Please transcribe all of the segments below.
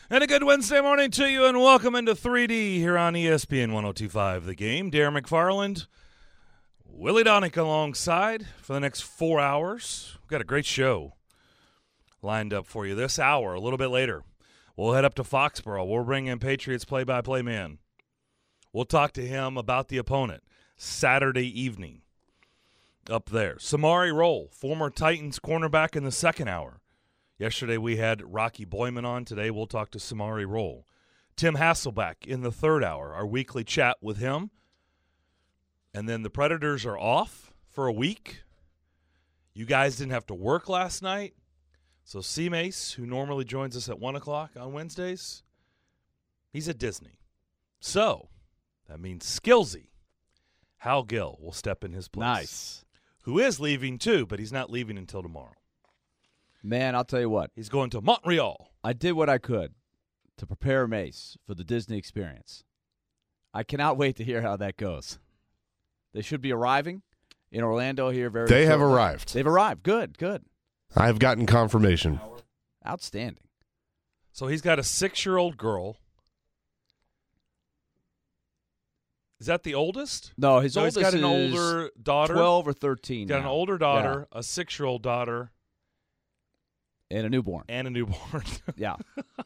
And a good Wednesday morning to you, and welcome into 3D here on ESPN 102.5 The Game. Darren McFarland, Willie Donick alongside for the next 4 hours. We've got a great show lined up for you this hour. A little bit later, we'll head up to Foxborough. We'll bring in Patriots play-by-play man. We'll talk to him about the opponent Saturday evening up there. Samari Rolle, former Titans cornerback in the second hour. Yesterday we had Rocky Boyman on. Today we'll talk to Samari Rolle. Tim Hasselbeck in the third hour, our weekly chat with him. And then the Predators are off for a week. You guys didn't have to work last night. So C-Mace, who normally joins us at 1 o'clock on Wednesdays, he's at Disney. So that means Skillsy, Hal Gill, will step in his place. Nice. Who is leaving too, but he's not leaving until tomorrow. Man, I'll tell you what. He's going to Montreal. I did what I could to prepare Mace for the Disney experience. I cannot wait to hear how that goes. They should be arriving in Orlando here very soon. They have arrived. They've arrived. Good, good. I've gotten confirmation. Outstanding. So he's got a 6-year-old girl. Is that the oldest? No, his oldest he's got an is older daughter. 12 or 13 He's got an now. older daughter, a 6-year-old daughter, And a newborn. and a newborn. Yeah.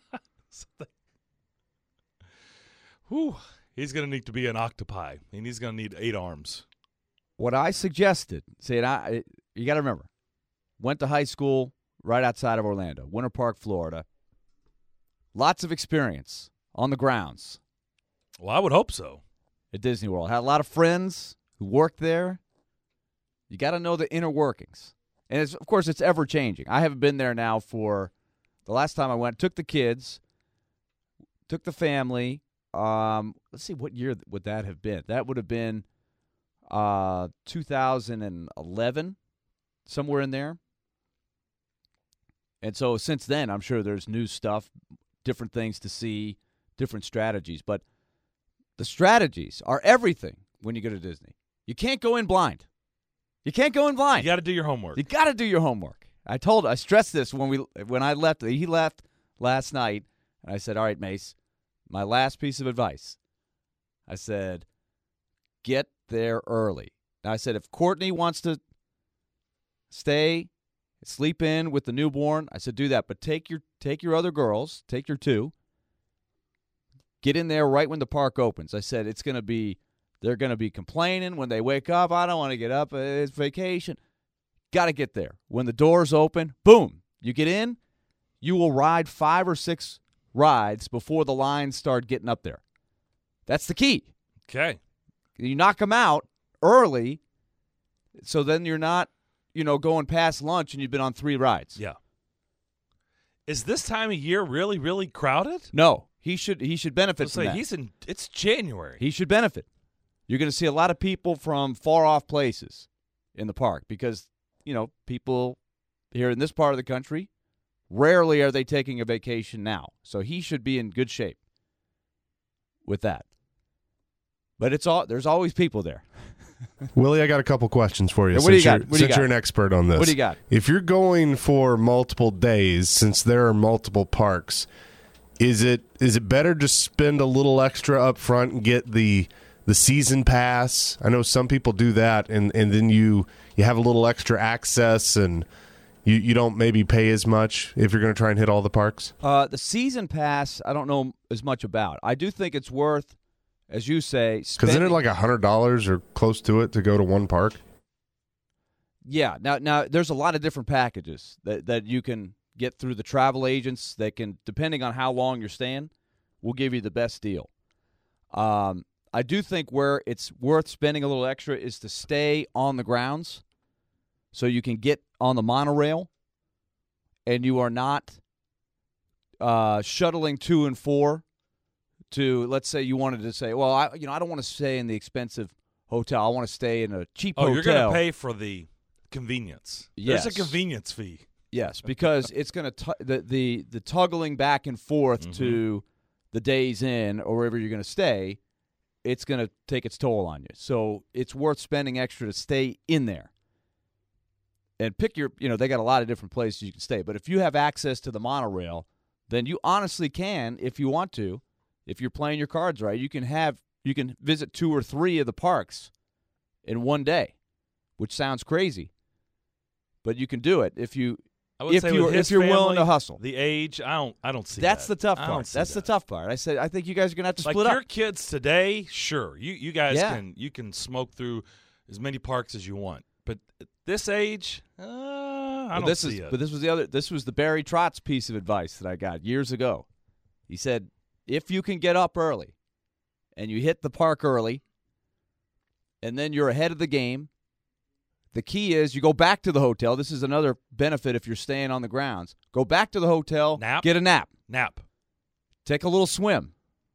Whew. He's going to need to be an octopi, and he's going to need 8 arms. What I suggested, you got to remember, went to high school right outside of Orlando, Winter Park, Florida. Lots of experience on the grounds Well, I would hope so. at Disney World. Had a lot of friends who worked there. You got to know the inner workings. And, of course, it's ever-changing. I haven't been there now for the last time I went. Took the kids, took the family. Let's see, what year would that have been? That would have been 2011, somewhere in there. And so since then, I'm sure there's new stuff, different things to see, different strategies. But the strategies are everything when you go to Disney. You can't go in blind. You can't go in blind. You got to do your homework. You got to do your homework. I stressed this when I left. He left last night, and I said, "All right, Mace, my last piece of advice." I said, "Get there early." Now, I said, if Courtney wants to stay, sleep in with the newborn, I said, do that. But take your other girls, take your 2. Get in there right when the park opens. I said, they're going to be complaining when they wake up. I don't want to get up. It's vacation. Got to get there. When the doors open, boom, you get in. You will ride 5 or 6 rides before the lines start getting up there. That's the key. Okay. You knock them out early, so then you're not, going past lunch and you've been on 3 rides. Yeah. Is this time of year really, really crowded? No, he should benefit from that. It's January. He should benefit. You're going to see a lot of people from far-off places in the park because, people here in this part of the country, rarely are they taking a vacation now. So he should be in good shape with that. But there's always people there. Willie, I got a couple questions for you. What do you got? Since you're an expert on this. What do you got? If you're going for multiple days, since there are multiple parks, is it better to spend a little extra up front and get the season pass? I know some people do that, and then you have a little extra access, and you don't maybe pay as much if you're going to try and hit all the parks? The season pass, I don't know as much about. I do think it's worth, as you say, because isn't it like $100 or close to it to go to one park? Yeah. Now there's a lot of different packages that you can get through the travel agents. That can, depending on how long you're staying, will give you the best deal. I do think where it's worth spending a little extra is to stay on the grounds, so you can get on the monorail, and you are not shuttling to and for. To, let's say you wanted to say, well, I don't want to stay in the expensive hotel. I want to stay in a cheap hotel. You're going to pay for the convenience. Yes. There's a convenience fee. Yes, because it's going to the toggling back and forth to the Days Inn or wherever you're going to stay, it's going to take its toll on you. So it's worth spending extra to stay in there. And pick your, they got a lot of different places you can stay. But if you have access to the monorail, then you honestly can, if you want to, if you're playing your cards right, you can visit 2 or 3 of the parks in one day, which sounds crazy, but you can do it if you're willing to hustle. The age, I don't see That's that. the tough part. That's the tough part. I think you guys are gonna have to split like up. your kids today, sure, you guys can smoke through as many parks as you want, but at this age, I don't see it. But this was the Barry Trotz piece of advice that I got years ago. He said, if you can get up early and you hit the park early and then you're ahead of the game, the key is you go back to the hotel. This is another benefit if you're staying on the grounds. Go back to the hotel, get a nap. Take a little swim.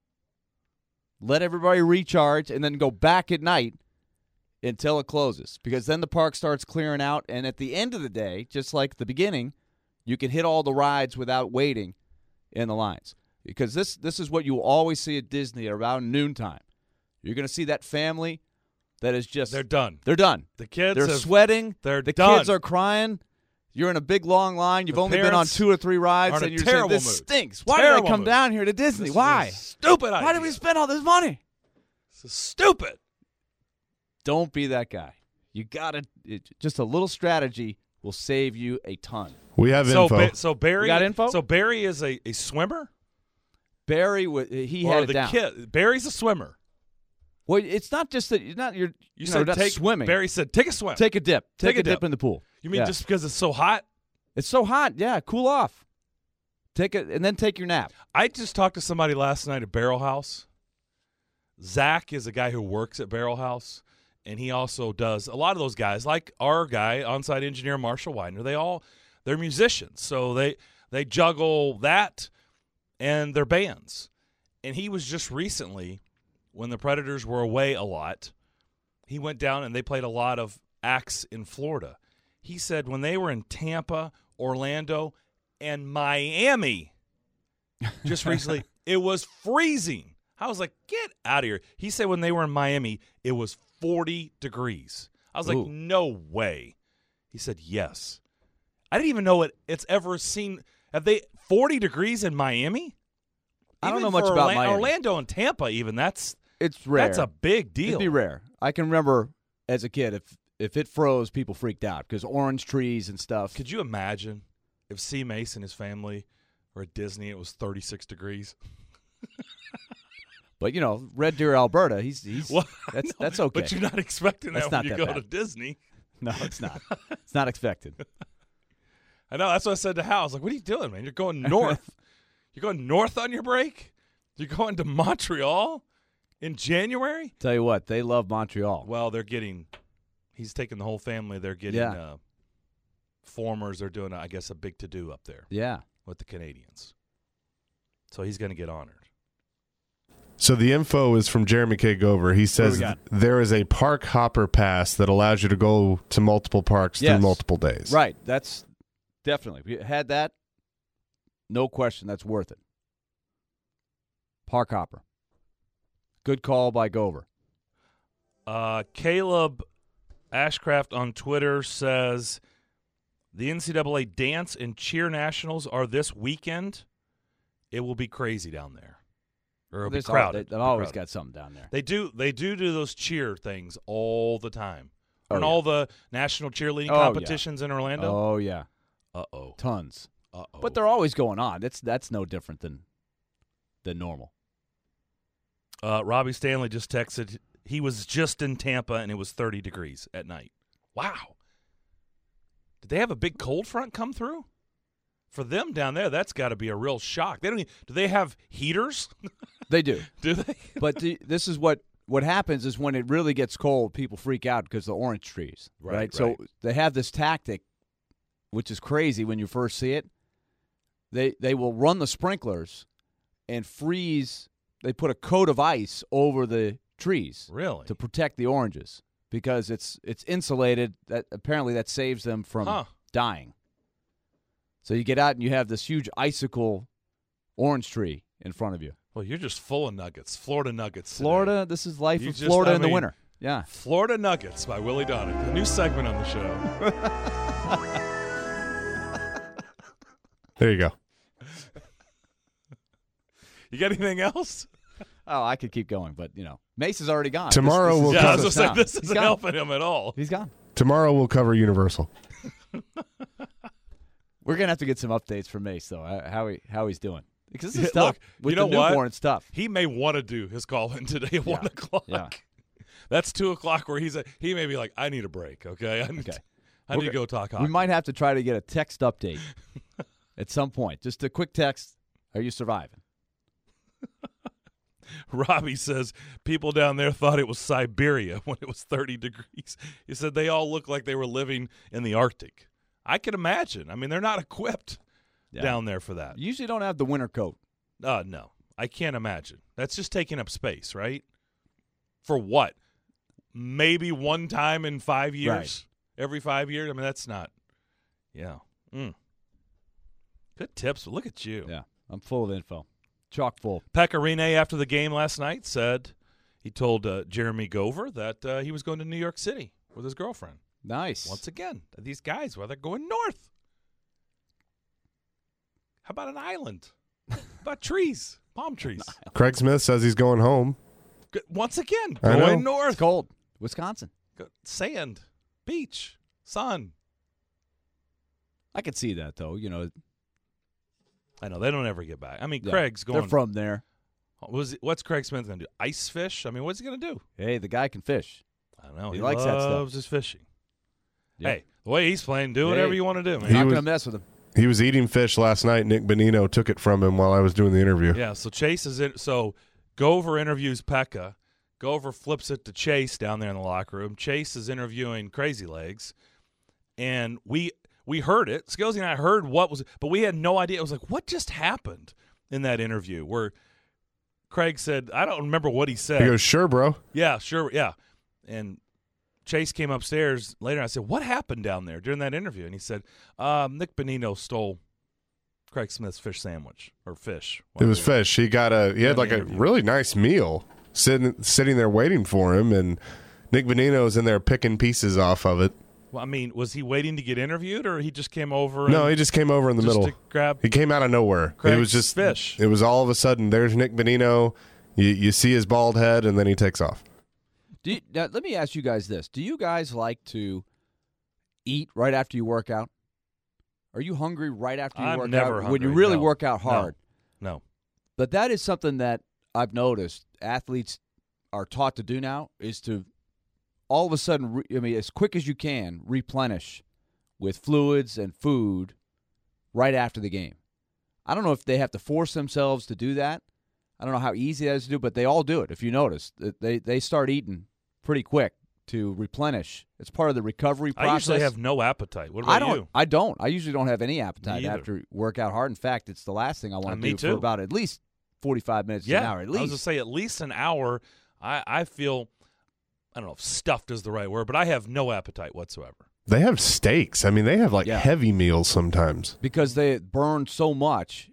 Let everybody recharge and then go back at night until it closes, because then the park starts clearing out, and at the end of the day, just like the beginning, you can hit all the rides without waiting in the lines. Because this is what you always see at Disney around noontime. You're going to see that family that is just... They're done. They're done. The kids They're sweating. The done. Kids are crying. You're in a big, long line. You've only been on 2 or 3 rides, and you're saying, this stinks. Why did I come down here to Disney? Why? Stupid idea. Why did we spend all this money? This is stupid. Don't be that guy. You got to just a little strategy will save you a ton. We have info. So Barry, we got info? So Barry is a swimmer? Barry had it down. Kid, Barry's a swimmer. Well, it's not just that you're not swimming. Barry said take a swim. Take a dip. Take a dip in the pool. You mean just because it's so hot? It's so hot. Yeah, cool off. Take it and then take your nap. I just talked to somebody last night at Barrel House. Zach is a guy who works at Barrel House. And he also does a lot of those guys, like our guy, on-site engineer Marshall Widener. They're musicians, so they juggle that and their bands. And he was just recently, when the Predators were away a lot, he went down and they played a lot of acts in Florida. He said when they were in Tampa, Orlando, and Miami just recently, it was freezing. I was like, get out of here. He said when they were in Miami, it was 40 degrees. I was like, no way. He said, yes. I didn't even know it's ever seen. Have they 40 degrees in Miami? I don't know much about Miami. Orlando and Tampa even. It's rare. That's a big deal. It'd be rare. I can remember as a kid, if it froze, people freaked out because orange trees and stuff. Could you imagine if C. Mace and his family were at Disney, it was 36 degrees? But, Red Deer, Alberta, that's okay. But you're not expecting that when you go to Disney. No, it's not. It's not expected. I know. That's what I said to Hal. I was like, what are you doing, man? You're going north. You're going north on your break? You're going to Montreal in January? Tell you what, they love Montreal. Well, he's taking the whole family. They're getting formers. They're doing, I guess, a big to-do up there. Yeah. With the Canadians. So he's going to get honored. So the info is from Jeremy K. Gover. He says there is a park hopper pass that allows you to go to multiple parks through multiple days. Right. That's definitely. We had that. No question. That's worth it. Park hopper. Good call by Gover. Caleb Ashcraft on Twitter says the NCAA Dance and Cheer Nationals are this weekend. It will be crazy down there. Or it'll be crowded. They've always got something down there. They do those cheer things all the time. And all the national cheerleading competitions in Orlando. Oh, yeah. Uh-oh. Tons. Uh-oh. But they're always going on. That's no different than normal. Robbie Stanley just texted, he was just in Tampa and it was 30 degrees at night. Wow. Did they have a big cold front come through? For them down there, that's got to be a real shock. Do they have heaters? They do. Do they? But this is what happens is when it really gets cold, people freak out because of the orange trees. Right? So they have this tactic, which is crazy when you first see it. They will run the sprinklers and freeze. They put a coat of ice over the trees. Really? To protect the oranges because it's insulated. Apparently that saves them from dying. So you get out and you have this huge icicle orange tree in front of you. Well, you're just full of nuggets. Florida Nuggets. Florida, today. This is life of Florida in the winter. Yeah. Florida Nuggets by Willie Donick. A new segment on the show. There you go. You got anything else? Oh, I could keep going, but Mace is already gone. Tomorrow we'll Yeah, I was cover. going to say, this He's isn't gone. helping him at all. He's gone. Tomorrow we'll cover Universal. We're gonna have to get some updates from Mace though. How he's doing, because this is Yeah, tough. look, With you know the what? newborn, it's tough. He may want to do his call-in today at 1 o'clock. Yeah. That's 2 o'clock where he may be like, I need a break, okay? I need to go talk hockey. We might have to try to get a text update at some point. Just a quick text. Are you surviving? Robbie says people down there thought it was Siberia when it was 30 degrees. He said they all looked like they were living in the Arctic. I can imagine. I mean, they're not equipped down there for that. You usually don't have the winter coat. No, I can't imagine. That's just taking up space, right? For what? Maybe one time in 5 years? Right. Every 5 years? I mean, that's not. Yeah. Good tips. Look at you. Yeah, I'm full of info. Chock full. Pecorine, after the game last night, said he told Jeremy Gover that he was going to New York City with his girlfriend. Nice. Once again, these guys, well, they're going north. How about an island? How about trees? Palm trees. Craig Smith says he's going home. Once again, I know. going north. It's cold. Wisconsin. Sand, beach, sun. I could see that though. I know, they don't ever get back. I mean, Yeah, Craig's going. They're from there. What's Craig Smith going to do? Ice fish? I mean, what's he going to do? Hey, the guy can fish. I don't know. He He likes that stuff. loves his fishing. Yep. Hey, the way he's playing, do Hey. whatever you want to do, man. He Not was- gonna mess with him. He was eating fish last night. Nick Bonino took it from him while I was doing the interview. Yeah, so Chase is in. So Gover interviews Pekka. Gover flips it to Chase down there in the locker room. Chase is interviewing Crazy Legs, and we heard it. Skillsy and I heard what was, but we had no idea. It was like, what just happened in that interview where Craig said, I don't remember what he said. He goes, "Sure, bro." Yeah, sure, yeah. And Chase came upstairs later, and I said, what happened down there during that interview? And he said, Nick Bonino stole Craig Smith's fish sandwich, or fish. It was fish. He had like a interview. really nice meal sitting there waiting for him, and Nick Bonino's in there picking pieces off of it. Well, I mean, was he waiting to get interviewed, or he just came over? No, and he just came over in the just middle. to grab. He came out of nowhere. Craig's it was just fish. It was all of a sudden. There's Nick Bonino. You see his bald head, and then he takes off. Now, let me ask you guys this. Do you guys like to eat right after you work out? Are you hungry right after you I'm work never out? When you hungry, really no. work out No. hard. No. But that is something that I've noticed athletes are taught to do now, is to all of a sudden, as quick as you can, replenish with fluids and food right after the game. I don't know if they have to force themselves to do that. I don't know how easy that is to do, but they all do it. If you notice, they start eating pretty quick to replenish. It's part of the recovery process. I usually have no appetite. What about you? I don't. I usually don't have any appetite Me either. after work out hard. In fact, it's the last thing I want to Me do too. for about at least 45 minutes to an hour. At I was going least. to say at least an hour. I feel, I don't know if stuffed is the right word, but I have no appetite whatsoever. They have steaks. I mean, they have like Yeah. heavy meals sometimes. Because they burn so much.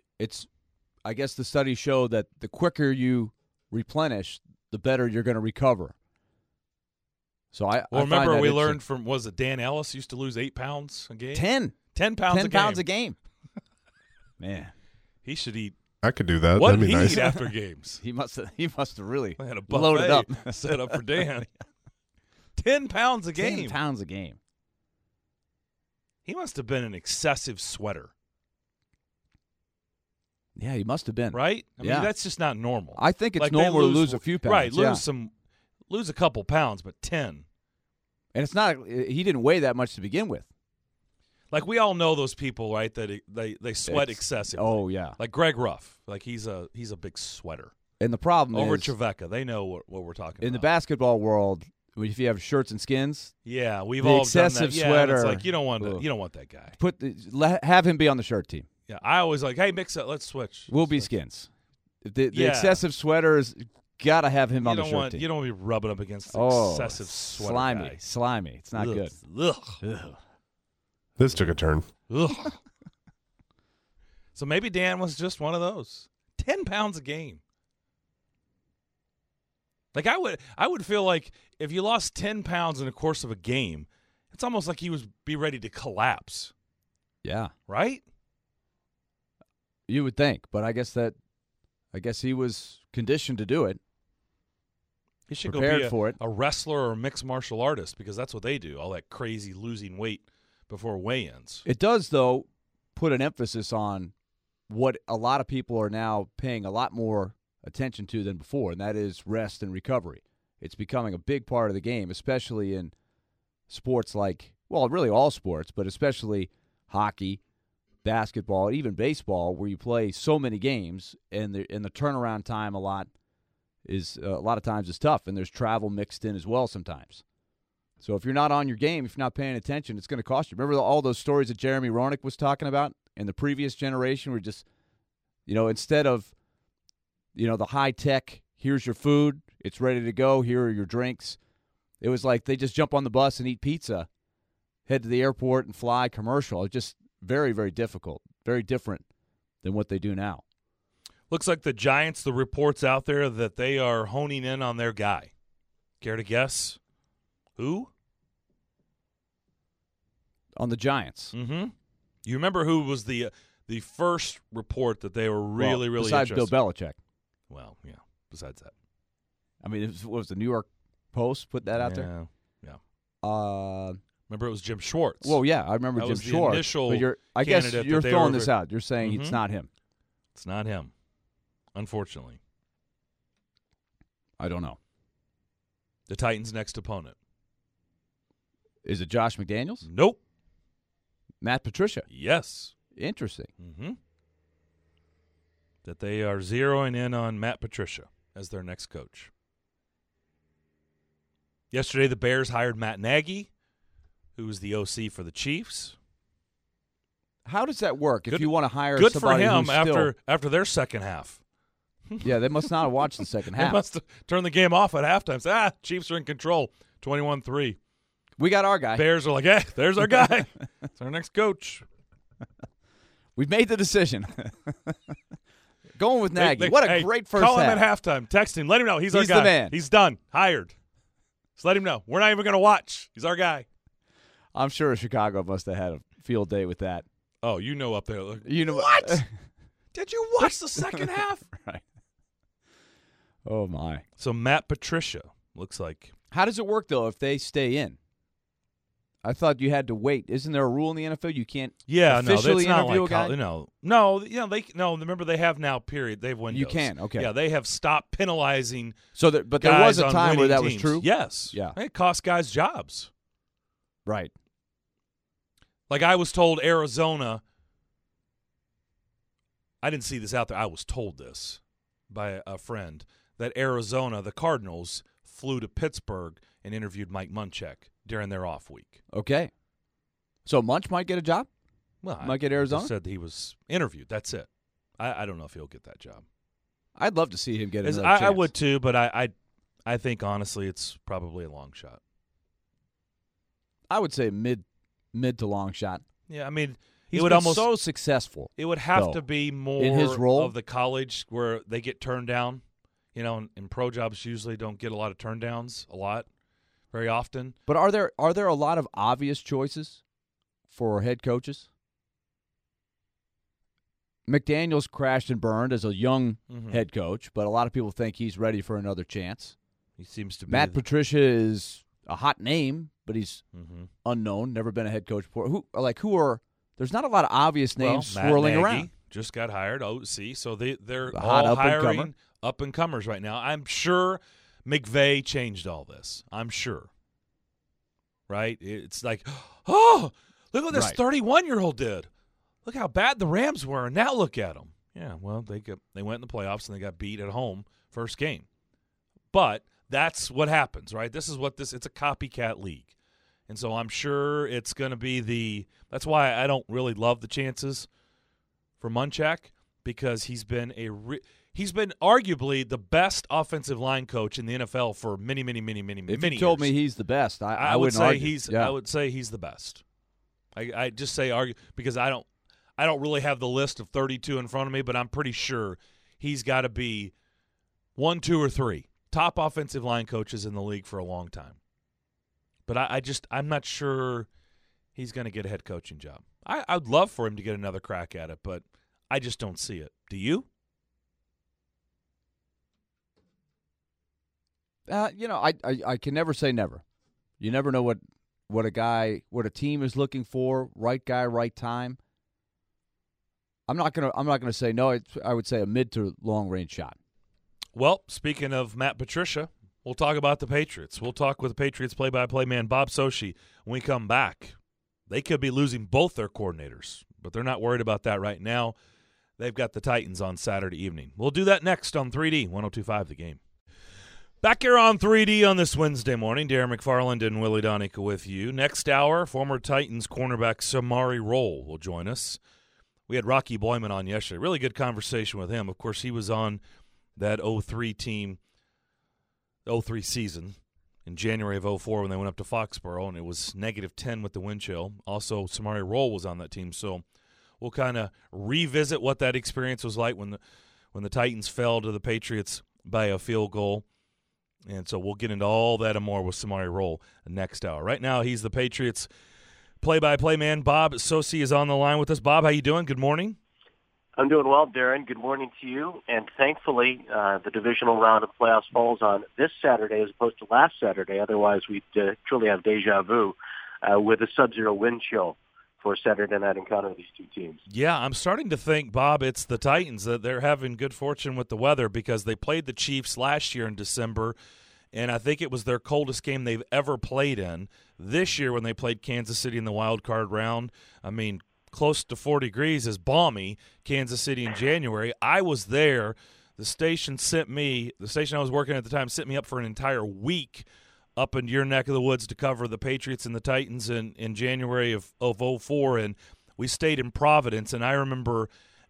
I guess the studies show that the quicker you replenish, the better you're going to recover. So I Well, find remember that we interesting. learned from, was it Dan Ellis used to lose 8 pounds a game? 10 pounds a game. pounds a game. Man, He should eat. I could do that. What That'd did be he nice. eat after games? he must have really I had a loaded up. buffet set up for Dan. 10 pounds a 10 game. pounds a game. He must have been an excessive sweater, Yeah, he must have been. right? I Yeah. mean, that's just not normal. I think it's Like, they normal to lose a few pounds. Right, yeah. lose a couple pounds, but 10. And it's not. He didn't weigh that much to begin with. Like we all know those people, right? That they sweat It's- excessively. Oh yeah. Like Greg Ruff, like he's a big sweater. And the problem Over is at Trevecca, they know what we're talking in the about. basketball world, if you have shirts and skins, Yeah, we've the all excessive done that. Yeah, and it's sweater. like you don't want Ugh. that guy. have him be on the shirt team. Yeah, I always like, hey, mix it. Let's switch. We'll be Switch. skins. The Yeah. excessive sweaters gotta have him You on the don't shirt want team. you don't want to be rubbing up against the Oh, excessive sweater slimy, guy. slimy. It's not Ugh. good. Ugh. Ugh. This took a turn. Ugh. So maybe Dan was just one of those. 10 pounds a game. Like I would feel like if you lost 10 pounds in the course of a game, it's almost like he would be ready to collapse, Yeah, right? you would think, but I guess that I guess he was conditioned to do it. He should Prepared go be for it. a wrestler or a mixed martial artist because that's what they do, all that crazy losing weight before weigh-ins. It does, though, put an emphasis on what a lot of people are now paying a lot more attention to than before, and that is rest and recovery. It's becoming a big part of the game, especially in sports like, well, really all sports, but especially hockey, basketball, even baseball, where you play so many games, and the turnaround time a lot of times is tough, and there's travel mixed in as well sometimes. So if you're not on your game, if you're not paying attention, it's going to cost you. Remember all those stories that Jeremy Roenick was talking about in the previous generation where just, instead of, the high-tech, here's your food, it's ready to go, here are your drinks. It was like they just jump on the bus and eat pizza, head to the airport and fly commercial. It's just very, very difficult, very different than what they do now. Looks like the Giants, the reports out there that they are honing in on their guy. Care to guess? Who? On the Giants. Mm-hmm. You remember who was the first report that they were really besides interested? Bill Belichick. Well, yeah, besides that. I mean, what was the New York Post put that out there? Yeah. Remember it was Jim Schwartz. Well, yeah, I remember That Jim was the Schwartz. initial But I guess candidate you're that they throwing were- this out. You're saying it's Mhm. not him. It's not him, unfortunately. I don't know. The Titans' next opponent. Is it Josh McDaniels? Nope. Matt Patricia? Yes. Interesting. Mm-hmm. That they are zeroing in on Matt Patricia as their next coach. Yesterday, the Bears hired Matt Nagy, who was the OC for the Chiefs. How does that work if Good- you want to hire Good for somebody him who's after their second half. Yeah, they must not have watched the second They half. must have turned the game off at halftime. Say, Chiefs are in control, 21-3. We got our guy. Bears are like, hey, there's our guy. It's our next coach. We've made the decision. Going with Nagy. They- What a hey, great first call half. him at halftime. Text him. Let him know. He's our He's guy. the man. He's done. Hired. Just let him know. We're not even going to watch. He's our guy. I'm sure Chicago must have had a field day with that. Oh, you know up there. Look, You know what? Did you watch the second half? Right. Oh, my. So Matt Patricia looks like. How does it work, though, if they stay in? I thought you had to wait. Isn't there a rule in the NFL you can't Yeah, no, officially it's not interview like a guy? no. Remember, they have now. Period. They have windows. You can, okay. Yeah, they have stopped penalizing. So, but there guys was a on time where winning that was teams. true? Yes. Yeah. It cost guys jobs. Right. Like I was told Arizona. I didn't see this out there. I was told this by a friend that Arizona, the Cardinals, flew to Pittsburgh and interviewed Mike Munchak during their off week. Okay. So Munch might get a job? Well, Might get I Arizona? just said he was interviewed. That's it. I don't know if he'll get that job. I'd love to see him get another I chance. would too, but I think honestly it's probably a long shot. I would say mid to long shot. Yeah, I mean, He's it would been almost so successful. it would have though, to be more in his role. of the college where they get turned down. You know, and pro jobs usually don't get a lot of turndowns very often. But are there a lot of obvious choices for head coaches? McDaniels crashed and burned as a young Mhm. head coach, but a lot of people think he's ready for another chance. He seems to be Matt Patricia is a hot name, but he's Mhm. unknown, never been a head coach before. There's not a lot of obvious names Matt swirling Nagy around. just got hired. OC, so they're The hot all up-and-comer. hiring up and comers right now. I'm sure McVay changed all this. I'm sure. Right? It's like, oh, look what this Right. 31-year-old did. Look how bad the Rams were, and now look at them. Yeah, well, they went in the playoffs and they got beat at home first game. But that's what happens, right? It's a copycat league. And so I'm sure it's going to be that's why I don't really love the chances for Munchak, because he's been arguably the best offensive line coach in the NFL for many If many you told years. me he's the best, I would wouldn't say argue. I would say he's the best. I just say argue because I don't really have the list of 32 in front of me, but I'm pretty sure he's got to be 1, 2, or 3 top offensive line coaches in the league for a long time. But I'm not sure he's going to get a head coaching job. I'd love for him to get another crack at it, but I just don't see it. Do you? I can never say never. You never know what a team is looking for. Right guy, right time. I'm not gonna say no. I would say a mid to long range shot. Well, speaking of Matt Patricia, we'll talk about the Patriots. We'll talk with the Patriots play-by-play man Bob Socci when we come back. They could be losing both their coordinators, but they're not worried about that right now. They've got the Titans on Saturday evening. We'll do that next on 3D 102.5 The Game. Back here on 3D on this Wednesday morning, Darren McFarland and Willie Donica with you. Next hour, former Titans cornerback Samari Rolle will join us. We had Rocky Boyman on yesterday. Really good conversation with him. Of course, he was on that 03 team, 03 season in January of 04 when they went up to Foxborough, and it was -10 with the wind chill. Also, Samari Rolle was on that team, so we'll kind of revisit what that experience was like when the Titans fell to the Patriots by a field goal. And so we'll get into all that and more with Samari Rolle next hour. Right now, he's the Patriots play-by-play man. Bob Socci is on the line with us. Bob, how you doing? Good morning. I'm doing well, Darren. Good morning to you. And thankfully, the divisional round of playoffs falls on this Saturday as opposed to last Saturday. Otherwise, we'd truly have deja vu with a sub-zero wind chill for Saturday night encounter of these two teams. Yeah, I'm starting to think, Bob, it's the Titans that they're having good fortune with the weather because they played the Chiefs last year in December, and I think it was their coldest game they've ever played in. This year when they played Kansas City in the wild card round, I mean, close to 40 degrees is balmy, Kansas City in January. I was there. The station I was working at the time sent me up for an entire week up in your neck of the woods to cover the Patriots and the Titans in January of 04, and we stayed in Providence, and I remember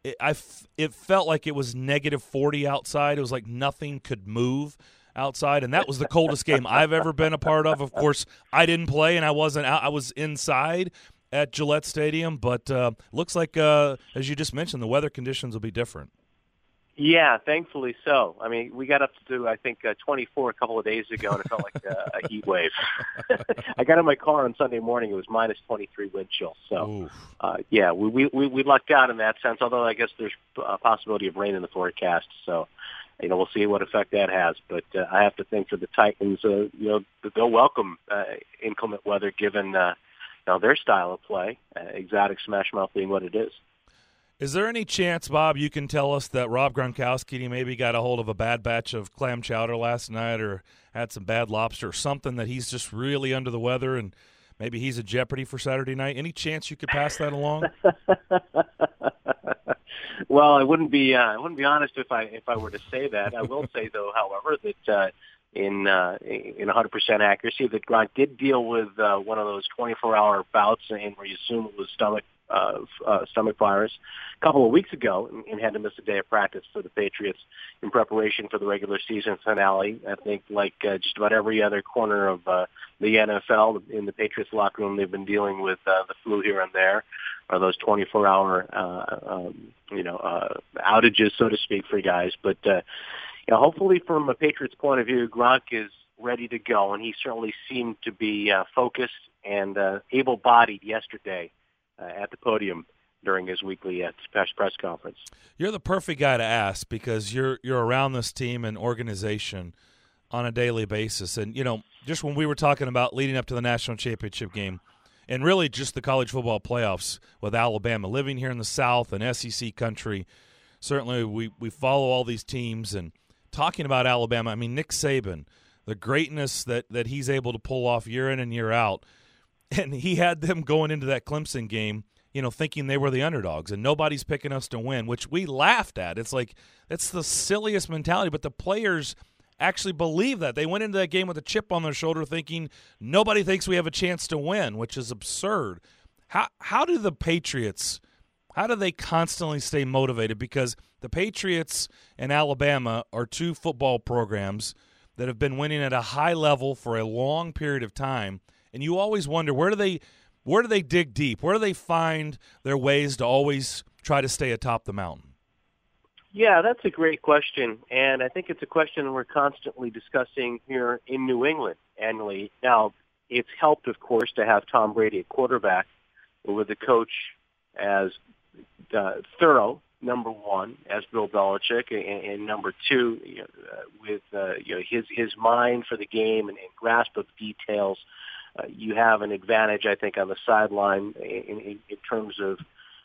it felt like it was -40 outside. It was like nothing could move outside, and that was the coldest game I've ever been a part of. Of course, I didn't play, and I wasn't out. I was inside at Gillette Stadium, but looks like, as you just mentioned, the weather conditions will be different. Yeah, thankfully so. I mean, we got up to, I think, 24 a couple of days ago, and it felt like a heat wave. I got in my car on Sunday morning. It was -23 wind chill. So, yeah, we lucked out in that sense, although I guess there's a possibility of rain in the forecast. So, we'll see what effect that has. But I have to think for the Titans, they'll welcome inclement weather given their style of play, exotic smash mouth being what it is. Is there any chance, Bob, you can tell us that Rob Gronkowski maybe got a hold of a bad batch of clam chowder last night or had some bad lobster or something that he's just really under the weather and maybe he's a jeopardy for Saturday night? Any chance you could pass that along? Well, I wouldn't be honest if I were to say that. I will say, though, however, that in 100% accuracy, that Gronk did deal with one of those 24-hour bouts and where you assume it was stomach virus a couple of weeks ago and had to miss a day of practice for the Patriots in preparation for the regular season finale. I think like just about every other corner of the NFL in the Patriots locker room, they've been dealing with the flu here and there, or those 24-hour outages, so to speak, for guys. But hopefully from a Patriots point of view, Gronk is ready to go, and he certainly seemed to be focused and able-bodied yesterday at the podium during his weekly press conference. You're the perfect guy to ask because you're around this team and organization on a daily basis. And, just when we were talking about leading up to the national championship game and really just the college football playoffs with Alabama, living here in the South and SEC country, certainly we follow all these teams. And talking about Alabama, I mean, Nick Saban, the greatness that he's able to pull off year in and year out, and he had them going into that Clemson game, thinking they were the underdogs and nobody's picking us to win, which we laughed at. It's like, that's the silliest mentality, but the players actually believe that. They went into that game with a chip on their shoulder thinking nobody thinks we have a chance to win, which is absurd. How do the Patriots, how do they constantly stay motivated? Because the Patriots and Alabama are two football programs that have been winning at a high level for a long period of time. And you always wonder, where do they dig deep? Where do they find their ways to always try to stay atop the mountain? Yeah, that's a great question, and I think it's a question we're constantly discussing here in New England annually. Now, it's helped, of course, to have Tom Brady at quarterback with a coach as thorough number one, as Bill Belichick, and number two, with his mind for the game and grasp of details, you have an advantage, I think, on the sideline in terms of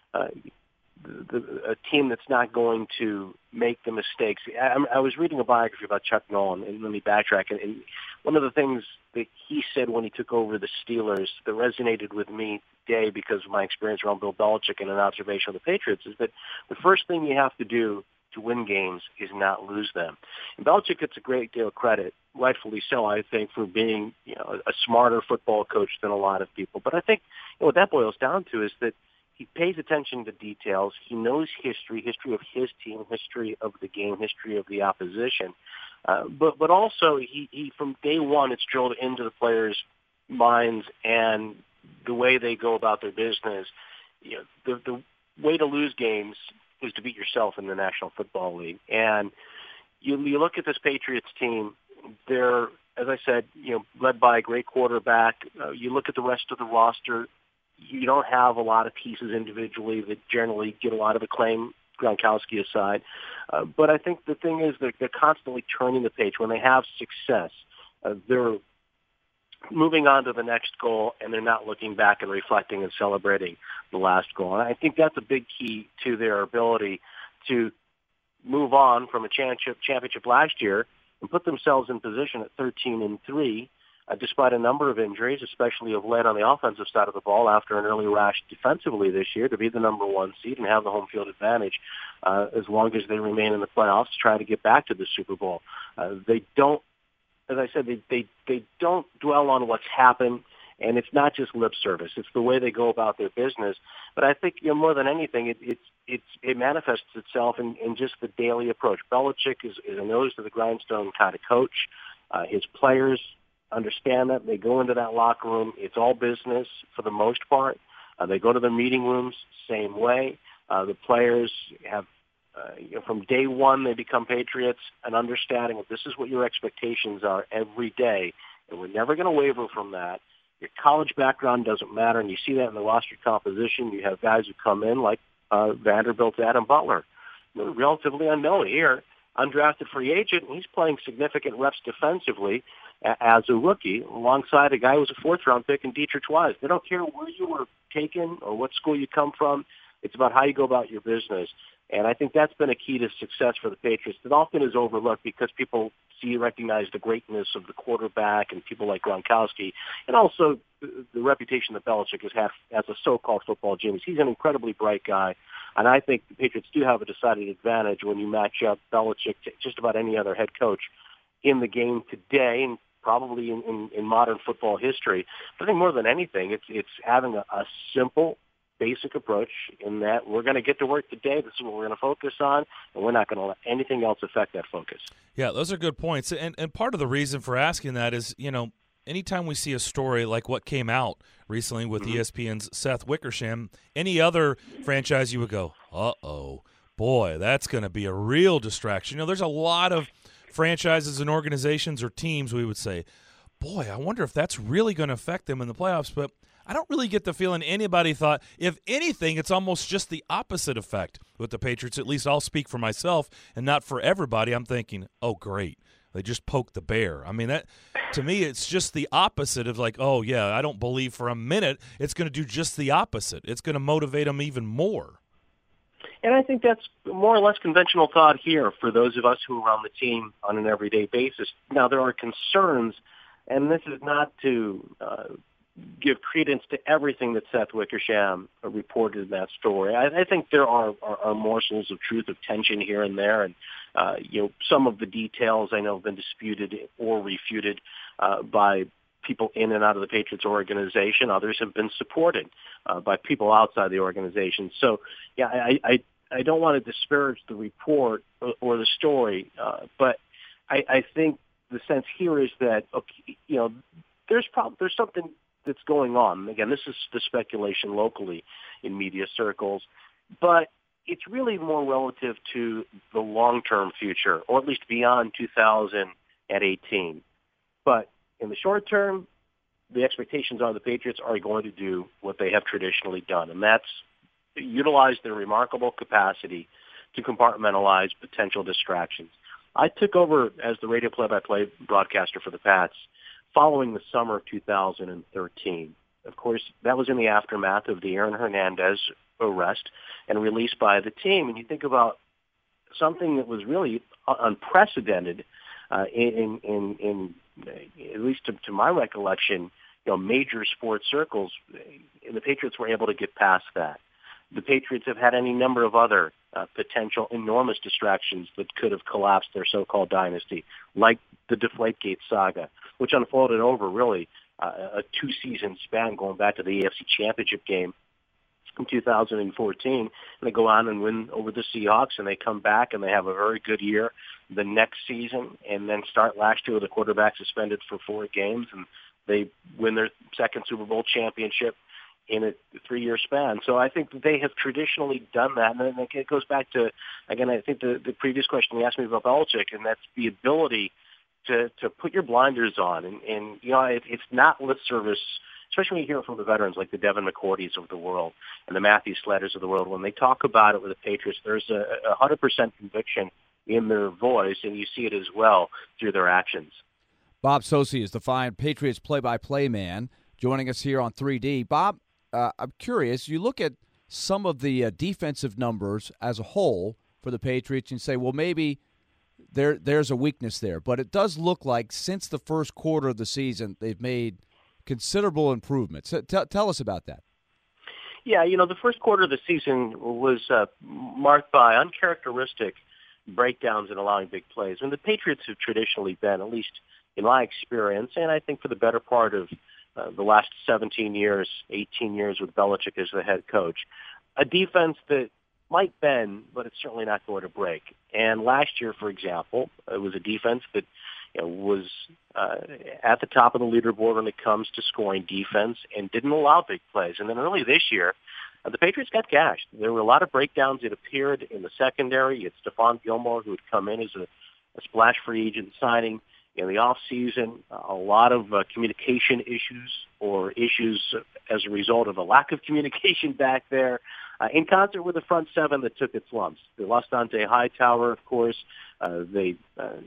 a team that's not going to make the mistakes. I was reading a biography about Chuck Nolan, and let me backtrack. And one of the things that he said when he took over the Steelers that resonated with me today because of my experience around Bill Belichick and an observation of the Patriots is that the first thing you have to do to win games is not lose them. And Belichick gets a great deal of credit, rightfully so, I think, for being a smarter football coach than a lot of people. But I think what that boils down to is that he pays attention to details. He knows history of his team, history of the game, history of the opposition. But also, he from day one, it's drilled into the players' minds and the way they go about their business. The way to lose games is to beat yourself in the National Football League. And you look at this Patriots team, they're, as I said, led by a great quarterback. You look at the rest of the roster, you don't have a lot of pieces individually that generally get a lot of acclaim, Gronkowski aside. But I think the thing is they're constantly turning the page. When they have success, they're moving on to the next goal, and they're not looking back and reflecting and celebrating the last goal. And I think that's a big key to their ability to move on from a championship last year and put themselves in position at 13-3, despite a number of injuries, especially of late on the offensive side of the ball after an early rash defensively this year, to be the number one seed and have the home field advantage as long as they remain in the playoffs to try to get back to the Super Bowl. They don't, as I said, they don't dwell on what's happened, and it's not just lip service. It's the way they go about their business. But I think more than anything, it manifests itself in just the daily approach. Belichick is a nose to the grindstone kind of coach. His players understand that. They go into that locker room. It's all business for the most part. They go to their meeting rooms, same way. The players have, from day one, they become Patriots, an understanding of this is what your expectations are every day, and we're never going to waver from that. Your college background doesn't matter, and you see that in the roster composition. You have guys who come in like Vanderbilt's Adam Butler, relatively unknown here, undrafted free agent, and he's playing significant reps defensively as a rookie alongside a guy who was a fourth-round pick in Dietrich Wise. They don't care where you were taken or what school you come from. It's about how you go about your business. And I think that's been a key to success for the Patriots that often is overlooked because people recognize the greatness of the quarterback and people like Gronkowski, and also the reputation that Belichick has had as a so-called football genius. He's an incredibly bright guy, and I think the Patriots do have a decided advantage when you match up Belichick to just about any other head coach in the game today and probably in modern football history. But I think more than anything, it's having a simple, basic approach in that we're going to get to work today. This is what we're going to focus on, and we're not going to let anything else affect that focus. Yeah, those are good points. And part of the reason for asking that is, anytime we see a story like what came out recently with ESPN's Seth Wickersham, any other franchise you would go, uh-oh, boy, that's going to be a real distraction. There's a lot of franchises and organizations or teams we would say, boy, I wonder if that's really going to affect them in the playoffs. But I don't really get the feeling anybody thought, if anything, it's almost just the opposite effect with the Patriots. At least I'll speak for myself and not for everybody. I'm thinking, oh, great. They just poked the bear. I mean, that to me, it's just the opposite of like, oh, yeah, I don't believe for a minute it's going to do just the opposite. It's going to motivate them even more. And I think that's more or less conventional thought here for those of us who are on the team on an everyday basis. Now, there are concerns, and this is not to give credence to everything that Seth Wickersham reported in that story. I think there are morsels of truth, of tension here and there, and some of the details I know have been disputed or refuted by people in and out of the Patriots organization. Others have been supported by people outside the organization. So, yeah, I don't want to disparage the report or the story, but I think the sense here is that there's something that's going on. Again, this is the speculation locally in media circles, but it's really more relative to the long-term future, or at least beyond 2018. But in the short term, the expectations are the Patriots are going to do what they have traditionally done, and that's utilize their remarkable capacity to compartmentalize potential distractions. I took over as the radio play-by-play broadcaster for the Pats following the summer of 2013. Of course, that was in the aftermath of the Aaron Hernandez arrest and release by the team. And you think about something that was really unprecedented in at least to my recollection, major sports circles. The Patriots were able to get past that. The Patriots have had any number of other potential enormous distractions that could have collapsed their so-called dynasty, like the Deflategate saga, which unfolded over really a two-season span going back to the AFC Championship game in 2014. And they go on and win over the Seahawks, and they come back and they have a very good year the next season, and then start last year with a quarterback suspended for 4 games, and they win their second Super Bowl championship in a 3-year span. So I think they have traditionally done that. And then it goes back to, again, I think the previous question you asked me about Belichick, and that's the ability to put your blinders on. And it's not lip service, especially when you hear it from the veterans like the Devin McCourtys of the world and the Matthew Slatters of the world. When they talk about it with the Patriots, there's a 100% conviction in their voice, and you see it as well through their actions. Bob Socci is the fine Patriots play-by-play man joining us here on 3D. Bob, I'm curious, you look at some of the defensive numbers as a whole for the Patriots and say, well, maybe there's a weakness there. But it does look like since the first quarter of the season, they've made considerable improvements. Tell us about that. Yeah, the first quarter of the season was marked by uncharacteristic breakdowns and allowing big plays. And the Patriots have traditionally been, at least in my experience, and I think for the better part of the last 17 years, 18 years with Belichick as the head coach, a defense that might bend, but it's certainly not going to break. And last year, for example, it was a defense that was at the top of the leaderboard when it comes to scoring defense and didn't allow big plays. And then early this year, the Patriots got gashed. There were a lot of breakdowns. It appeared in the secondary. It's Stephon Gilmore, who had come in as a splash free agent signing in the offseason. A lot of communication issues or issues as a result of a lack of communication back there, in concert with the front seven that took its lumps. They lost Dante Hightower, of course. They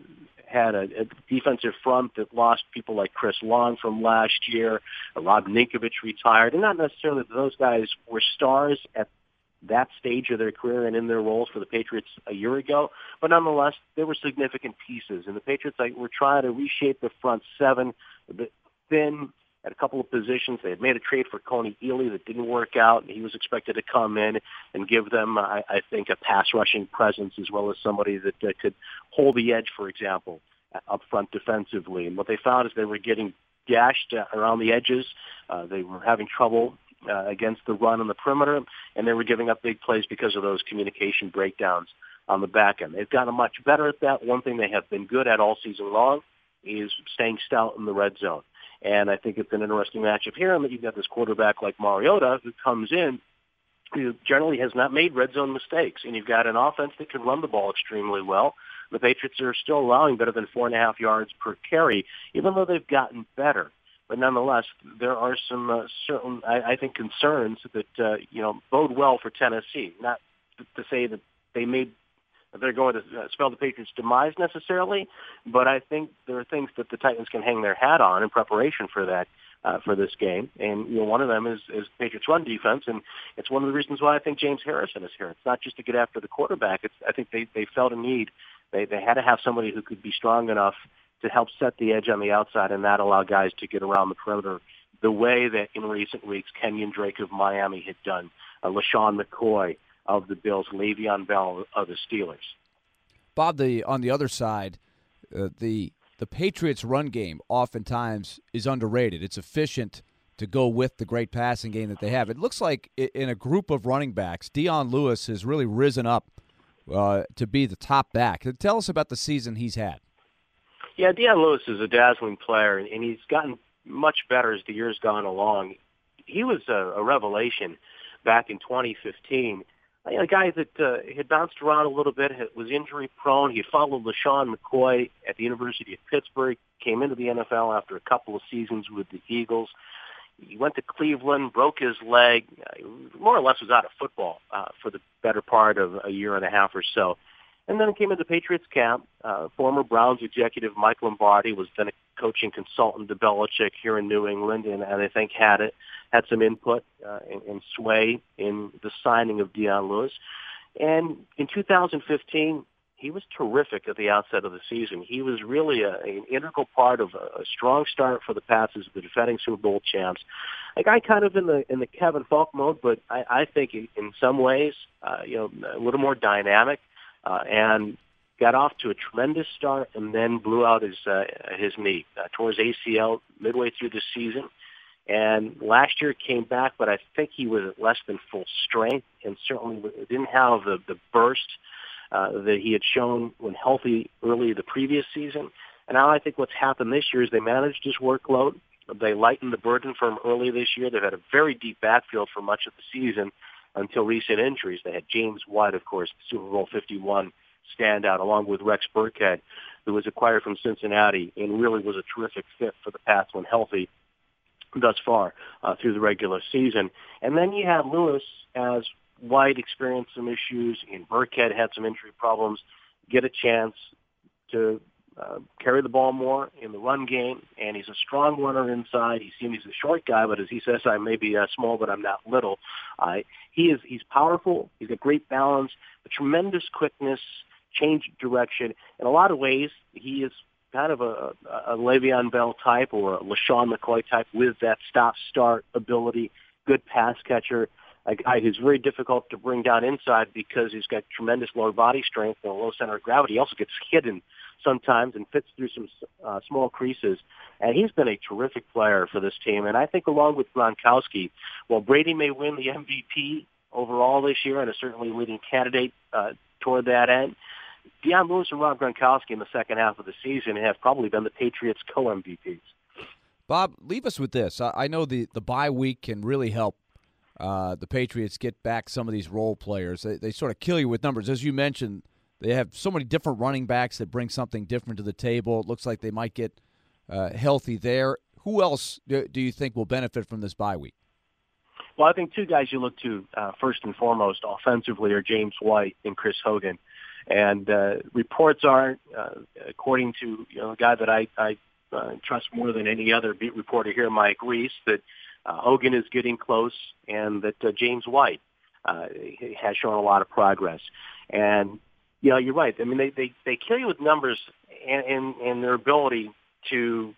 had a defensive front that lost people like Chris Long from last year. Rob Ninkovich retired. And not necessarily that those guys were stars at that stage of their career and in their roles for the Patriots a year ago, but nonetheless, they were significant pieces. And the Patriots were trying to reshape the front seven a bit thin at a couple of positions. They had made a trade for Coney Ely that didn't work out, and he was expected to come in and give them, I think, a pass-rushing presence as well as somebody that could hold the edge, for example, up front defensively. And what they found is they were getting gashed around the edges. They were having trouble against the run on the perimeter, and they were giving up big plays because of those communication breakdowns on the back end. They've gotten much better at that. One thing they have been good at all season long is staying stout in the red zone. And I think it's an interesting matchup here, and that you've got this quarterback like Mariota who comes in, who generally has not made red zone mistakes, and you've got an offense that can run the ball extremely well. The Patriots are still allowing better than 4.5 yards per carry, even though they've gotten better. But nonetheless, there are some certain, I think, concerns that bode well for Tennessee. Not to say that they're going to spell the Patriots' demise necessarily, but I think there are things that the Titans can hang their hat on in preparation for that, for this game. And one of them is the Patriots' run defense, and it's one of the reasons why I think James Harrison is here. It's not just to get after the quarterback. I think they felt a need. They had to have somebody who could be strong enough to help set the edge on the outside and not allow guys to get around the perimeter the way that in recent weeks Kenyon Drake of Miami had done, LaShawn McCoy of the Bills, Le'Veon Bell of the Steelers. Bob, on the other side, the Patriots' run game oftentimes is underrated. It's efficient to go with the great passing game that they have. It looks like in a group of running backs, Dion Lewis has really risen up to be the top back. Tell us about the season he's had. Yeah, Dion Lewis is a dazzling player, and he's gotten much better as the years gone along. He was a revelation back in 2015. A guy that had bounced around a little bit, was injury-prone. He followed LaShawn McCoy at the University of Pittsburgh, came into the NFL after a couple of seasons with the Eagles. He went to Cleveland, broke his leg, more or less was out of football for the better part of a year and a half or so. And then came into Patriots camp. Former Browns executive Mike Lombardi was then a coaching consultant to Belichick here in New England, and I think had some input and sway in the signing of Dion Lewis. And in 2015, he was terrific at the outset of the season. He was really an integral part of a strong start for the Pats as the defending Super Bowl champs. A guy kind of in the Kevin Falk mode, but I think in some ways, a little more dynamic. And got off to a tremendous start and then blew out his knee, tore his ACL midway through the season. And last year came back, but I think he was at less than full strength and certainly didn't have the burst that he had shown when healthy early the previous season. And now I think what's happened this year is they managed his workload. They lightened the burden for him early this year. They've had a very deep backfield for much of the season until recent injuries. They had James White, of course, the Super Bowl 51 standout, along with Rex Burkhead, who was acquired from Cincinnati and really was a terrific fit for the Pats when healthy thus far through the regular season. And then you had Lewis, as White experienced some issues and Burkhead had some injury problems, get a chance to carry the ball more in the run game, and he's a strong runner inside. He's a short guy, but as he says, I may be small, but I'm not little. He's powerful. He's got great balance, a tremendous quickness, change direction. In a lot of ways, he is kind of a Le'Veon Bell type or a LaShawn McCoy type with that stop-start ability, good pass catcher, a guy who's very difficult to bring down inside because he's got tremendous lower body strength and a low center of gravity. He also gets hidden sometimes and fits through some small creases. And he's been a terrific player for this team. And I think along with Gronkowski, while Brady may win the MVP overall this year and is certainly a leading candidate toward that end, Dion Lewis and Rob Gronkowski in the second half of the season have probably been the Patriots' co-MVPs. Bob, leave us with this. I know the bye week can really help the Patriots get back some of these role players. They sort of kill you with numbers. As you mentioned, they have so many different running backs that bring something different to the table. It looks like they might get healthy there. Who else do you think will benefit from this bye week? Well, I think two guys you look to first and foremost offensively are James White and Chris Hogan. And reports are, according to a guy that I trust more than any other beat reporter here, Mike Reese, that Hogan is getting close and that James White has shown a lot of progress. And, you're right. I mean, they kill you with numbers and their ability to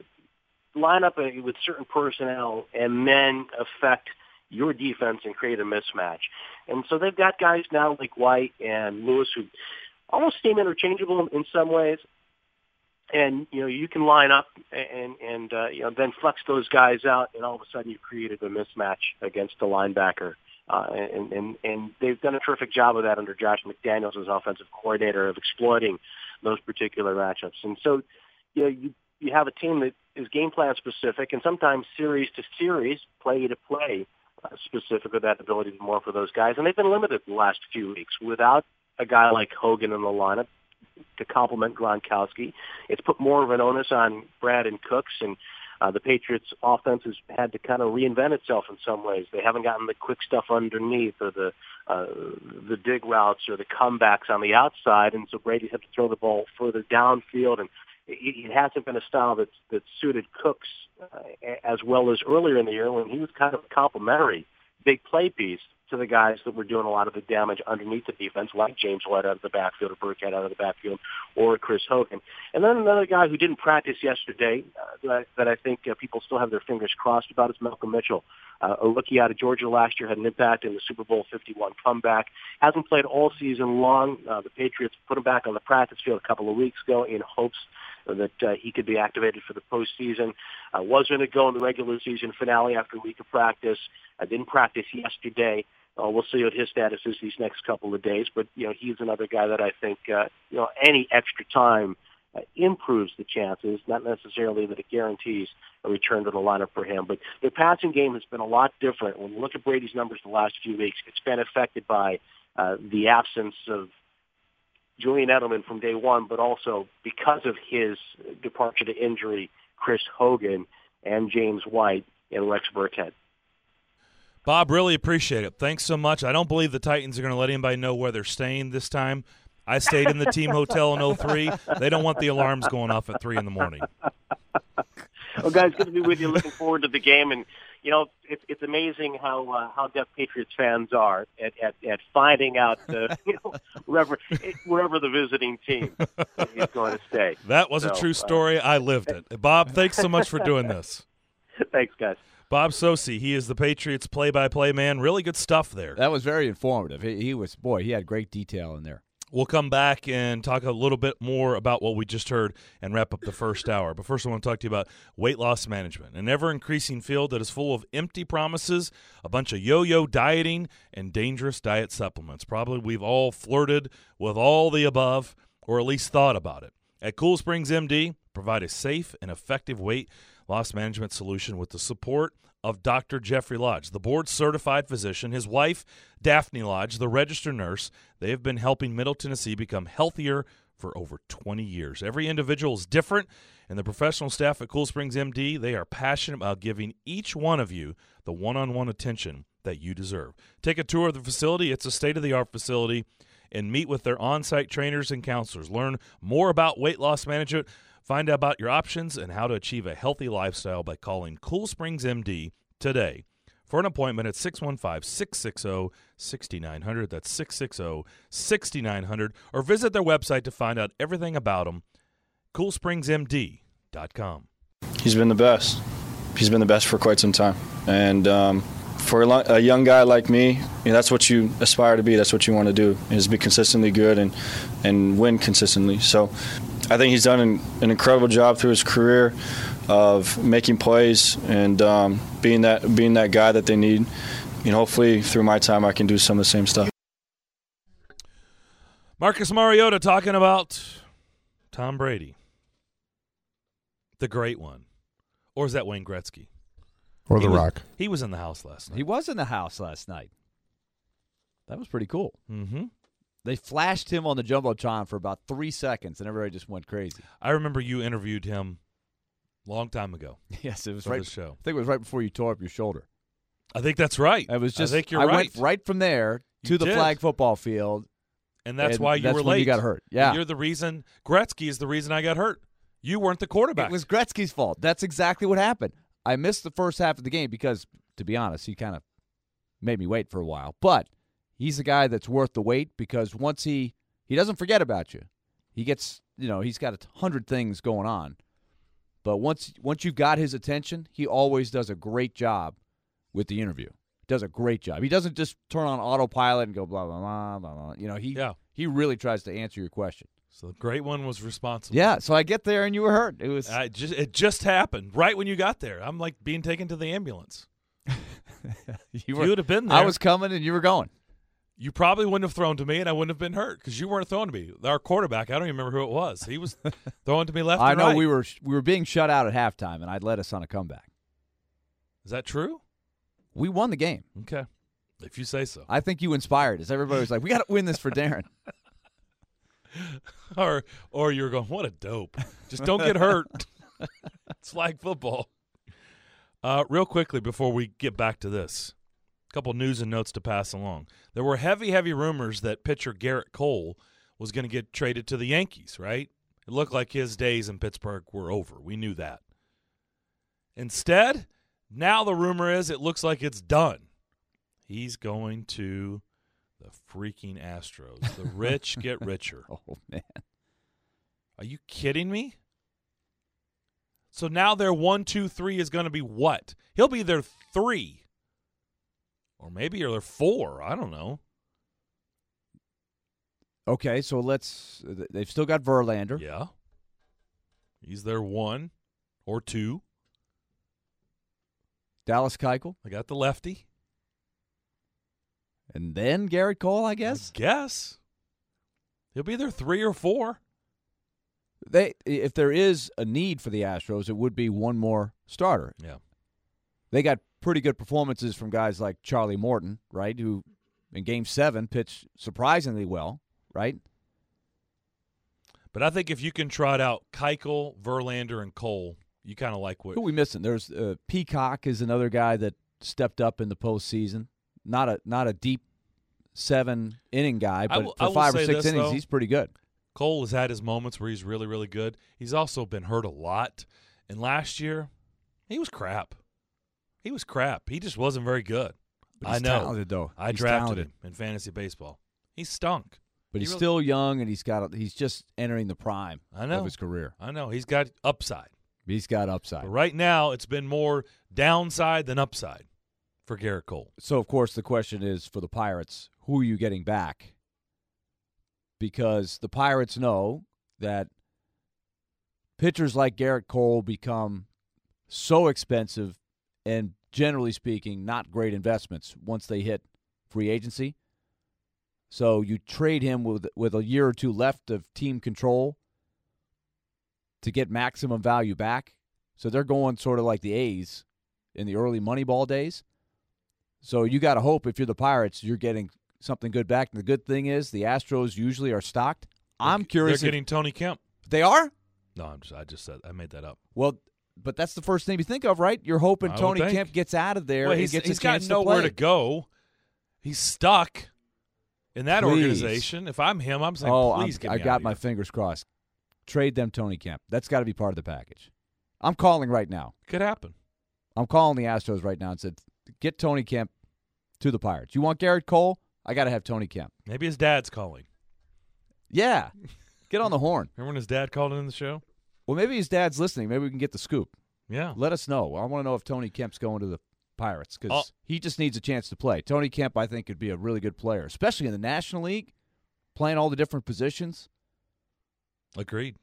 line up with certain personnel and then affect your defense and create a mismatch. And so they've got guys now like White and Lewis who almost seem interchangeable in some ways. And, you can line up and then flex those guys out, and all of a sudden you've created a mismatch against the linebacker. And they've done a terrific job of that under Josh McDaniels as offensive coordinator of exploiting those particular matchups. And so, you have a team that is game plan specific and sometimes series to series, play to play specific with that ability to more for those guys. And they've been limited the last few weeks without a guy like Hogan in the lineup to complement Gronkowski. It's put more of an onus on Brad and Cooks, and the Patriots' offense has had to kind of reinvent itself in some ways. They haven't gotten the quick stuff underneath or the dig routes or the comebacks on the outside, and so Brady's had to throw the ball further downfield, and it hasn't been a style that suited Cooks as well as earlier in the year when he was kind of a complimentary big play piece to the guys that were doing a lot of the damage underneath the defense, like James White out of the backfield or Burkhead out of the backfield or Chris Hogan. And then another guy who didn't practice yesterday that I think people still have their fingers crossed about is Malcolm Mitchell. A rookie out of Georgia last year, had an impact in the Super Bowl 51 comeback. Hasn't played all season long. The Patriots put him back on the practice field a couple of weeks ago in hopes that he could be activated for the postseason. Was going to go in the regular season finale after a week of practice. Didn't practice yesterday. We'll see what his status is these next couple of days. But, he's another guy that I think, any extra time improves the chances, not necessarily that it guarantees a return to the lineup for him. But the passing game has been a lot different. When you look at Brady's numbers the last few weeks, it's been affected by the absence of Julian Edelman from day one, but also because of his departure to injury, Chris Hogan and James White. in Rex Burkhead. Bob, really appreciate it. Thanks so much. I don't believe the Titans are going to let anybody know where they're staying this time. I stayed in the team hotel in 03. They don't want the alarms going off at 3 in the morning. Well, guys, good to be with you. Looking forward to the game. And, you know, it's amazing how deaf Patriots fans are at finding out, wherever the visiting team is going to stay. That was a true story. I lived it. Bob, thanks so much for doing this. Thanks, guys. Bob Socci, he is the Patriots play-by-play man. Really good stuff there. That was very informative. He had great detail in there. We'll come back and talk a little bit more about what we just heard and wrap up the first hour. But first I want to talk to you about weight loss management, an ever-increasing field that is full of empty promises, a bunch of yo-yo dieting, and dangerous diet supplements. Probably we've all flirted with all the above, or at least thought about it. At Cool Springs MD, provide a safe and effective weight loss management solution with the support of Dr. Jeffrey Lodge, the board-certified physician, his wife, Daphne Lodge, the registered nurse. They have been helping Middle Tennessee become healthier for over 20 years. Every individual is different, and the professional staff at Cool Springs MD, they are passionate about giving each one of you the one-on-one attention that you deserve. Take a tour of the facility. It's a state-of-the-art facility, and meet with their on-site trainers and counselors. Learn more about weight loss management. Find out about your options and how to achieve a healthy lifestyle by calling Cool Springs MD today for an appointment at 615-660-6900. That's 660-6900. Or visit their website to find out everything about them, coolspringsmd.com. He's been the best. He's been the best for quite some time. And for a young guy like me, that's what you aspire to be. That's what you want to do, is be consistently good and win consistently. So I think he's done an incredible job through his career of making plays and being that guy that they need. Hopefully through my time I can do some of the same stuff. Marcus Mariota talking about Tom Brady, the great one. Or is that Wayne Gretzky? Or The Rock. He was in the house last night. He was in the house last night. That was pretty cool. Mm-hmm. They flashed him on the Jumbotron for about 3 seconds, and everybody just went crazy. I remember you interviewed him a long time ago. Yes, it was for right. the show. I think it was right before you tore up your shoulder. I think that's right. It was just. I think you're I right. went right from there to You the did. flag football field, And that's and why you that's were when late. you got hurt. Yeah, You're the reason. Gretzky is the reason I got hurt. You weren't the quarterback. it was Gretzky's fault. That's exactly what happened. I missed the first half of the game because, to be honest, he kind of made me wait for a while. But he's a guy that's worth the wait because once he doesn't forget about you. He gets, he's got 100 things going on. But once you've got his attention, he always does a great job with the interview. Does a great job. He doesn't just turn on autopilot and go blah, blah, blah, blah, blah. He really tries to answer your question. So the great one was responsible. Yeah, so I get there and you were hurt. It just happened right when you got there. I'm like being taken to the ambulance. you would have been there. I was coming and you were going. You probably wouldn't have thrown to me, and I wouldn't have been hurt because you weren't throwing to me. Our quarterback, I don't even remember who it was. He was throwing to me left and right. I know we were being shut out at halftime, and I'd led us on a comeback. Is that true? We won the game. Okay, if you say so. I think you inspired us. Everybody was like, we got to win this for Darren. or you were going, what a dope. Just don't get hurt. It's flag football. Real quickly before we get back to this, a couple news and notes to pass along. There were heavy rumors that pitcher Garrett Cole was going to get traded to the Yankees, right? It looked like his days in Pittsburgh were over. We knew that. Instead, now the rumor is it looks like it's done. He's going to the freaking Astros. The rich get richer. Oh, man. Are you kidding me? So now their 1, 2, 3 is going to be what? He'll be their 3. Or maybe their 4. I don't know. Okay, so they've still got Verlander. Yeah. He's their 1 or 2. Dallas Keuchel. I got the lefty. And then Garrett Cole, I guess? I guess. He'll be their 3 or 4. If there is a need for the Astros, it would be one more starter. Yeah. They got pretty good performances from guys like Charlie Morton, right, who in Game 7 pitched surprisingly well, right? But I think if you can trot out Keuchel, Verlander, and Cole you kind of like what Who are we missing? There's Peacock is another guy that stepped up in the postseason. Not a deep 7-inning guy, but I will for 5 or say 6 this, innings, though. he's pretty good. Cole has had his moments where he's really, really good. He's also been hurt a lot. And last year, he was crap. He just wasn't very good. But he's I know. talented, though. I He's drafted talented. him in fantasy baseball. He stunk. But he's really- still young, and he's just entering the prime I know. of his career. I know. He's got upside. He's got upside. But right now, it's been more downside than upside for Garrett Cole. So, of course, the question is for the Pirates, who are you getting back? Because the Pirates know that pitchers like Garrett Cole become so expensive and, generally speaking, not great investments once they hit free agency. So you trade him with a year or two left of team control to get maximum value back. So they're going sort of like the A's in the early Moneyball days. So you got to hope if you're the Pirates, you're getting something good back. And the good thing is the Astros usually are stocked. I'm curious. They're getting Tony Kemp. They are? No, I just said I made that up. Well, but that's the first thing you think of, right? You're hoping I would Tony think. Kemp gets out of there Well, and he's gets a got chance nowhere to to play. go. He's stuck in that Please. organization. If I'm him, I'm saying, please get me I out got of my here. fingers crossed. Trade them Tony Kemp. That's got to be part of the package. I'm calling right now. Could happen. I'm calling the Astros right now and said, get Tony Kemp to the Pirates. You want Garrett Cole? I got to have Tony Kemp. Maybe his dad's calling. Yeah. Get on the horn. Remember when his dad called in the show? Well, maybe his dad's listening. Maybe we can get the scoop. Yeah. Let us know. I want to know if Tony Kemp's going to the Pirates because Oh. he just needs a chance to play. Tony Kemp, I think, could be a really good player, especially in the National League, playing all the different positions. Agreed.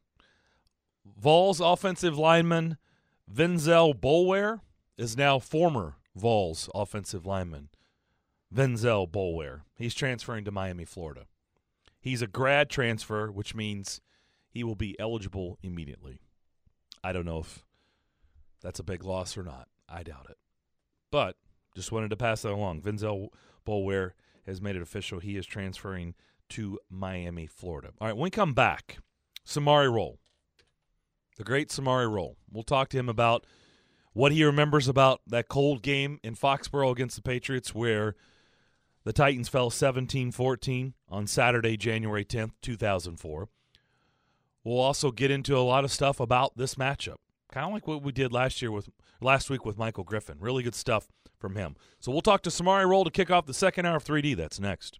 Vols offensive lineman Venzel Boulware is now former Vols offensive lineman Venzel Boulware. He's transferring to Miami, Florida. He's a grad transfer, which means he will be eligible immediately. I don't know if that's a big loss or not. I doubt it. But just wanted to pass that along. Venzel Boulware has made it official. He is transferring to Miami, Florida. All right, when we come back, Samari Rolle. The great Samari Rolle. We'll talk to him about what he remembers about that cold game in Foxborough against the Patriots where the Titans fell 17-14 on Saturday, January 10th, 2004. We'll also get into a lot of stuff about this matchup, kind of like what we did last week with Michael Griffin. Really good stuff from him. So we'll talk to Samari Rolle to kick off the second hour of 3D. That's next.